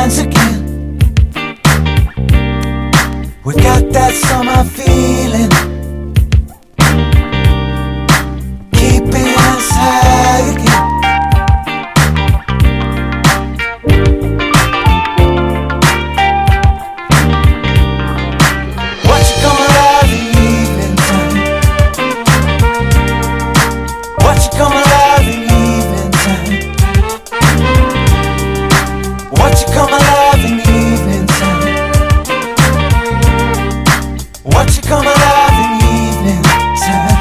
minds again. We've got that summer feeling, keeping us high again. What you gonna have in the evening time? What you gonna have in the evening time? What you gonna have in the evening time? What you gonna have in the evening time?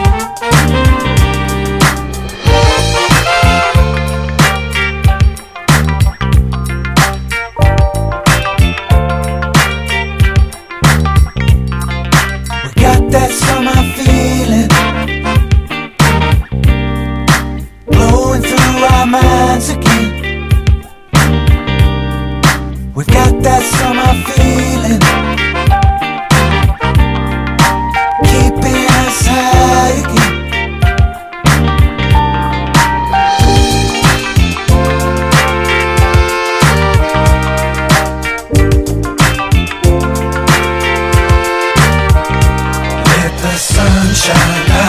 We got that summer feeling blowing through our minds again. We've got that summer feeling, keeping us high again. Let the sun shine